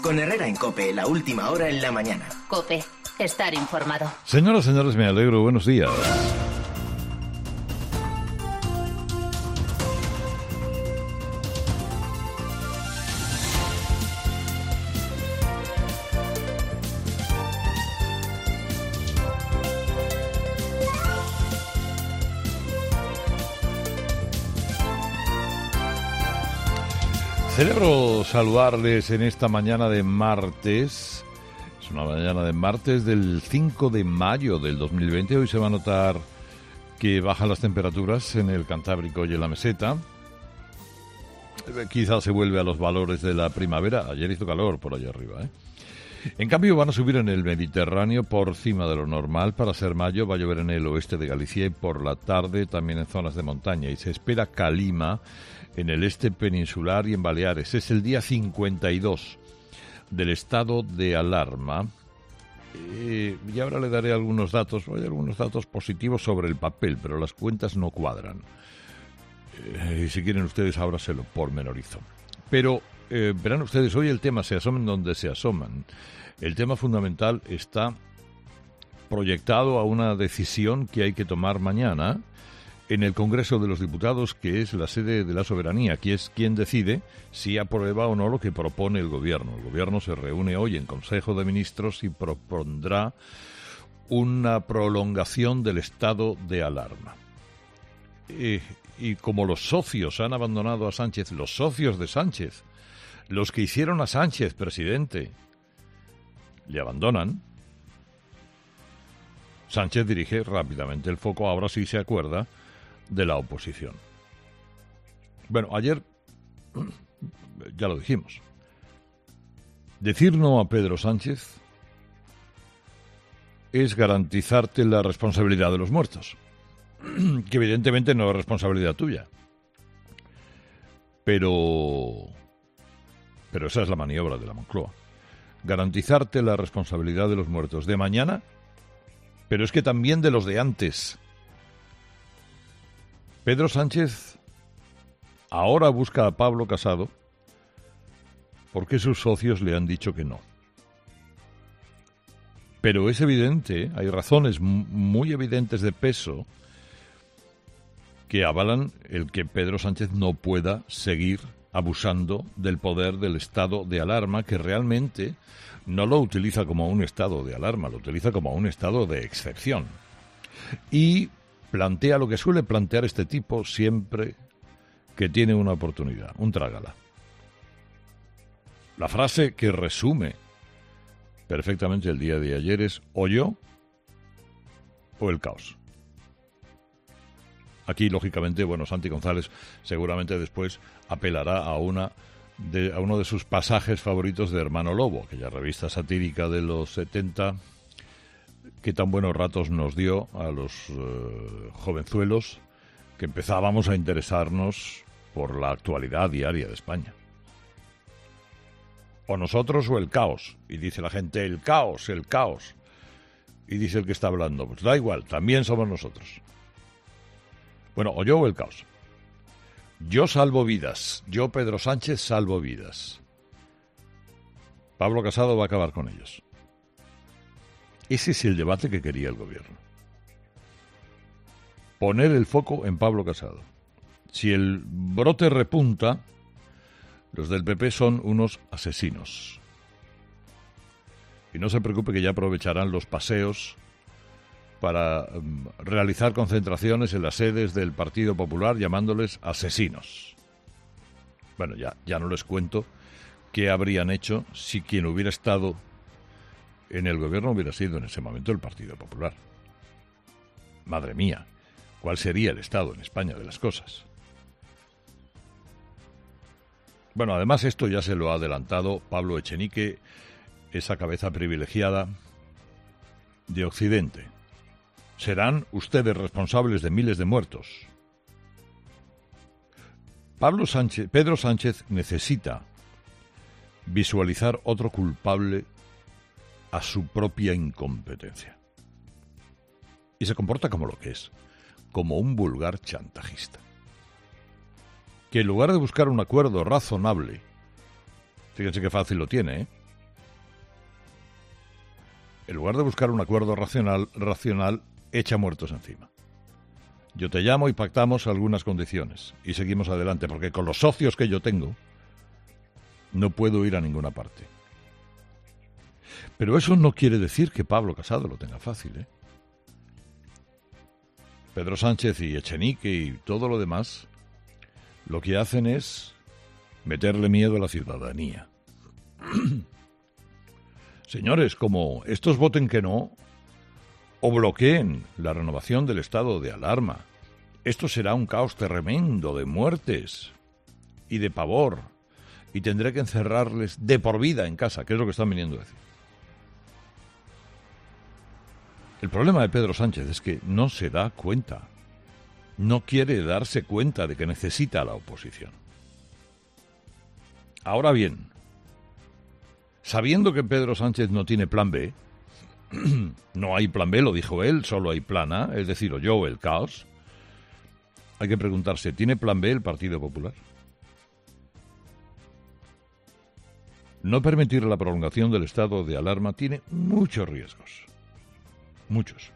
Con Herrera en COPE, la última hora en la mañana. COPE, estar informado. Señoras, señores, me alegro. Buenos días. Celebro saludarles en esta mañana de martes. Es una mañana de martes del 5 de mayo del 2020. Hoy se va a notar que bajan las temperaturas en el Cantábrico y en la meseta. Quizás se vuelve a los valores de la primavera. Ayer hizo calor por allá arriba, ¿eh? En cambio van a subir en el Mediterráneo por encima de lo normal. Para ser mayo va a llover en el oeste de Galicia y por la tarde también en zonas de montaña. Y se espera calima en el este peninsular y en Baleares. Es el día 52 del estado de alarma. Y ahora le daré algunos datos. Hay algunos datos positivos sobre el papel, pero las cuentas no cuadran. Y si quieren ustedes ahora se lo pormenorizo. Pero verán ustedes, hoy el tema se asomen donde se asoman. El tema fundamental está proyectado a una decisión que hay que tomar mañana en el Congreso de los Diputados, que es la sede de la soberanía, que es quien decide si aprueba o no lo que propone el Gobierno. El Gobierno se reúne hoy en Consejo de Ministros y propondrá una prolongación del estado de alarma. Y como los socios han abandonado a Sánchez, los socios de Sánchez, los que hicieron a Sánchez presidente, le abandonan, Sánchez dirige rápidamente el foco, ahora sí se acuerda, de la oposición. Bueno, ayer ya lo dijimos. Decir no a Pedro Sánchez es garantizarte la responsabilidad de los muertos, que evidentemente no es responsabilidad tuya. Pero esa es la maniobra de la Moncloa. Garantizarte la responsabilidad de los muertos de mañana, pero es que también de los de antes. Pedro Sánchez ahora busca a Pablo Casado porque sus socios le han dicho que no. Pero es evidente, hay razones muy evidentes de peso que avalan el que Pedro Sánchez no pueda seguir abusando del poder del estado de alarma, que realmente no lo utiliza como un estado de alarma, lo utiliza como un estado de excepción. Y plantea lo que suele plantear este tipo siempre que tiene una oportunidad, un trágala. La frase que resume perfectamente el día de ayer es o yo o el caos. Aquí, lógicamente, Santi González seguramente después apelará a uno de sus pasajes favoritos de Hermano Lobo, aquella revista satírica de los 70 que tan buenos ratos nos dio a los jovenzuelos que empezábamos a interesarnos por la actualidad diaria de España. O nosotros o el caos. Y dice la gente, el caos, el caos. Y dice el que está hablando, pues da igual, también somos nosotros. Bueno, o yo o el caos. Yo salvo vidas. Yo, Pedro Sánchez, salvo vidas. Pablo Casado va a acabar con ellos. Ese es el debate que quería el Gobierno. Poner el foco en Pablo Casado. Si el brote repunta, los del PP son unos asesinos. Y no se preocupe que ya aprovecharán los paseos para realizar concentraciones en las sedes del Partido Popular llamándoles asesinos. Bueno, ya no les cuento qué habrían hecho si quien hubiera estado en el gobierno hubiera sido en ese momento el Partido Popular. Madre mía, ¿cuál sería el estado en España de las cosas? Bueno, además esto ya se lo ha adelantado Pablo Echenique, esa cabeza privilegiada de Occidente. Serán ustedes responsables de miles de muertos. Pedro Sánchez necesita visualizar otro culpable a su propia incompetencia. Y se comporta como lo que es, como un vulgar chantajista. Que en lugar de buscar un acuerdo razonable, fíjense qué fácil lo tiene, en lugar de buscar un acuerdo racional, echa muertos encima. Yo te llamo y pactamos algunas condiciones y seguimos adelante, porque con los socios que yo tengo no puedo ir a ninguna parte. Pero eso no quiere decir que Pablo Casado lo tenga fácil, ¿eh? Pedro Sánchez y Echenique y todo lo demás lo que hacen es meterle miedo a la ciudadanía. Señores, como estos voten que no o bloqueen la renovación del estado de alarma, esto será un caos tremendo de muertes y de pavor, y tendré que encerrarles de por vida en casa, que es lo que están viniendo a decir. El problema de Pedro Sánchez es que no se da cuenta, no quiere darse cuenta de que necesita a la oposición. Ahora bien, sabiendo que Pedro Sánchez no tiene plan B, no hay plan B, lo dijo él, solo hay plan A, es decir, o yo o el caos, hay que preguntarse, ¿tiene plan B el Partido Popular? No permitir la prolongación del estado de alarma tiene muchos riesgos. Muchos.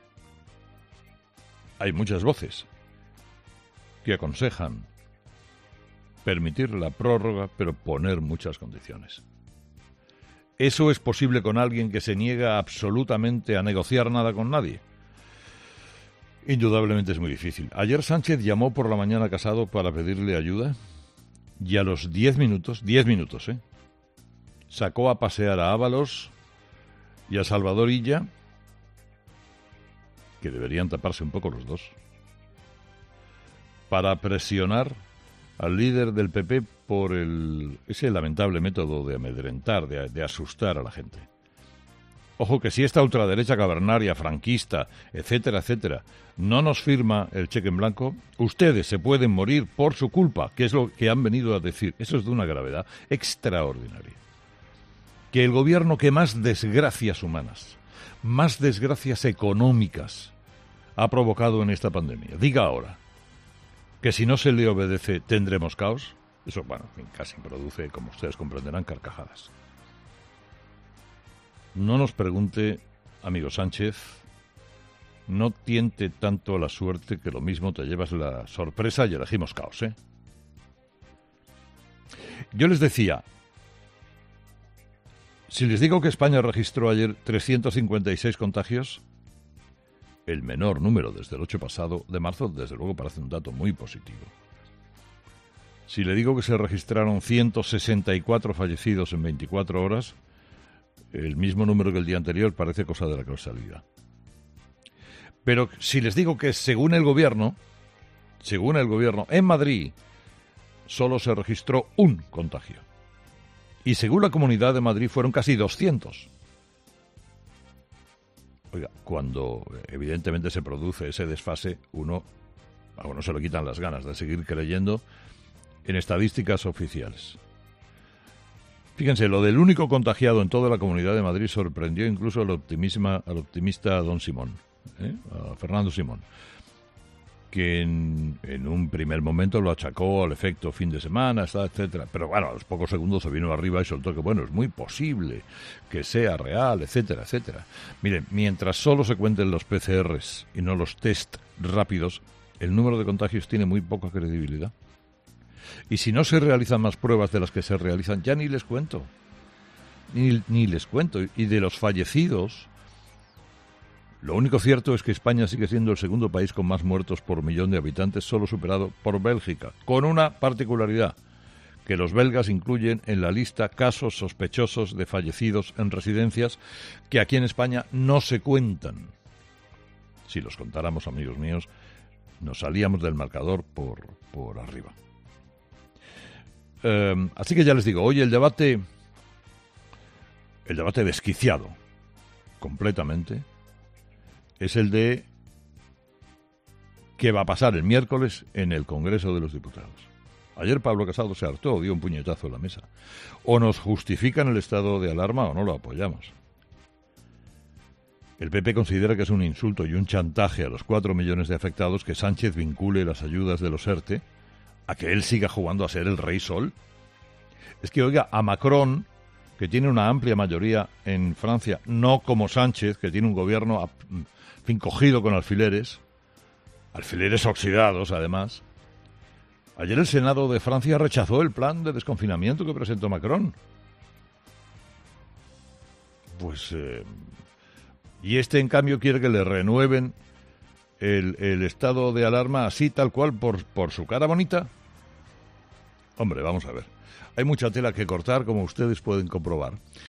Hay muchas voces que aconsejan permitir la prórroga, pero poner muchas condiciones. ¿Eso es posible con alguien que se niega absolutamente a negociar nada con nadie? Indudablemente es muy difícil. Ayer Sánchez llamó por la mañana a Casado para pedirle ayuda y a los 10 minutos, sacó a pasear a Ábalos y a Salvador Illa, que deberían taparse un poco los dos, para presionar al líder del PP por ese lamentable método de amedrentar, de asustar a la gente. Ojo que si esta ultraderecha cavernaria, franquista, etcétera, etcétera, no nos firma el cheque en blanco, ustedes se pueden morir por su culpa, que es lo que han venido a decir. Eso es de una gravedad extraordinaria. Que el gobierno que más desgracias humanas, más desgracias económicas ha provocado en esta pandemia, diga ahora que si no se le obedece tendremos caos, eso, bueno, casi produce, como ustedes comprenderán, carcajadas. No nos pregunte, amigo Sánchez, no tiente tanto la suerte que lo mismo te llevas la sorpresa y elegimos caos, ¿eh? Yo les decía, si les digo que España registró ayer 356 contagios, el menor número desde el 8 pasado de marzo, desde luego parece un dato muy positivo. Si le digo que se registraron 164 fallecidos en 24 horas, el mismo número que el día anterior, parece cosa de la causalidad. Pero si les digo que según el gobierno, en Madrid solo se registró un contagio. Y según la Comunidad de Madrid fueron casi 200. Oiga, cuando evidentemente se produce ese desfase, a uno se le quitan las ganas de seguir creyendo en estadísticas oficiales. Fíjense, lo del único contagiado en toda la Comunidad de Madrid sorprendió incluso al optimista don Simón, a Fernando Simón, que en un primer momento lo achacó al efecto fin de semana, etcétera. Pero bueno, a los pocos segundos se vino arriba y soltó que bueno, es muy posible que sea real, etcétera, etcétera. Miren, mientras solo se cuenten los PCRs y no los test rápidos, el número de contagios tiene muy poca credibilidad. Y si no se realizan más pruebas de las que se realizan, ya ni les cuento. Ni les cuento. Y de los fallecidos, lo único cierto es que España sigue siendo el segundo país con más muertos por millón de habitantes, solo superado por Bélgica, con una particularidad, que los belgas incluyen en la lista casos sospechosos de fallecidos en residencias que aquí en España no se cuentan. Si los contáramos, amigos míos, nos salíamos del marcador por arriba. Así que ya les digo, hoy el debate desquiciado, completamente, es el de qué va a pasar el miércoles en el Congreso de los Diputados. Ayer Pablo Casado se hartó, dio un puñetazo en la mesa. O nos justifican el estado de alarma o no lo apoyamos. El PP considera que es un insulto y un chantaje a los 4 millones de afectados que Sánchez vincule las ayudas de los ERTE a que él siga jugando a ser el rey sol. Es que, oiga, a Macron, que tiene una amplia mayoría en Francia, no como Sánchez, que tiene un gobierno cogido con alfileres oxidados, además. Ayer el Senado de Francia rechazó el plan de desconfinamiento que presentó Macron. Y en cambio, quiere que le renueven el estado de alarma así, tal cual, por su cara bonita. Hombre, vamos a ver. Hay mucha tela que cortar, como ustedes pueden comprobar.